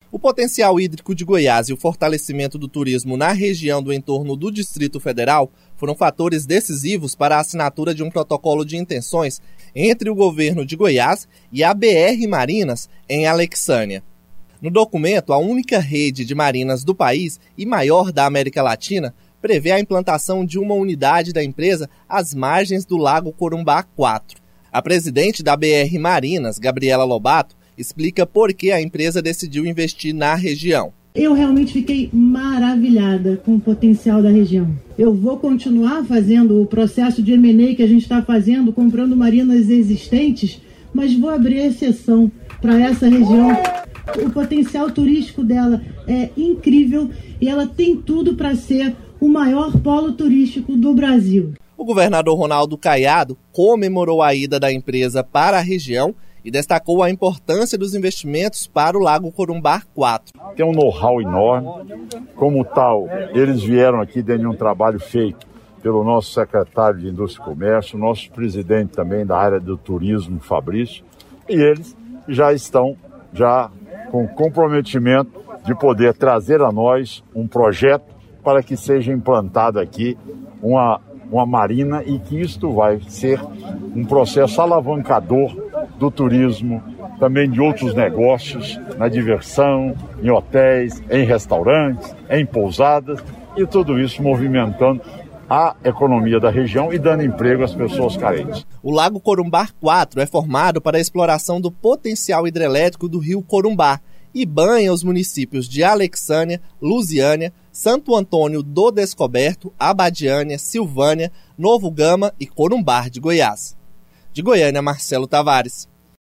O potencial hídrico de Goiás e o fortalecimento do turismo na região do entorno do Distrito Federal foram fatores decisivos para a assinatura de um protocolo de intenções entre o governo de Goiás e a BR Marinas, em Alexânia. No documento, a única rede de marinas do país e maior da América Latina prevê a implantação de uma unidade da empresa às margens do Lago Corumbá 4. A presidente da BR Marinas, Gabriela Lobato, explica por que a empresa decidiu investir na região. Eu realmente fiquei maravilhada com o potencial da região. Eu vou continuar fazendo o processo de M&A que a gente está fazendo, comprando marinas existentes, mas vou abrir exceção para essa região. O potencial turístico dela é incrível e ela tem tudo para ser o maior polo turístico do Brasil. O governador Ronaldo Caiado comemorou a ida da empresa para a região e destacou a importância dos investimentos para o Lago Corumbá 4. Tem um know-how enorme, como tal, eles vieram aqui dentro de um trabalho feito pelo nosso secretário de Indústria e Comércio, nosso presidente também da área do turismo, Fabrício, e eles já estão com comprometimento de poder trazer a nós um projeto para que seja implantado aqui uma marina e que isto vai ser um processo alavancador do turismo, também de outros negócios, na diversão, em hotéis, em restaurantes, em pousadas, e tudo isso movimentando a economia da região e dando emprego às pessoas carentes. O Lago Corumbá 4 é formado para a exploração do potencial hidrelétrico do rio Corumbá e banha os municípios de Alexânia, Lusiânia, Santo Antônio do Descoberto, Abadiânia, Silvânia, Novo Gama e Corumbá de Goiás. De Goiânia, Marcelo Tavares.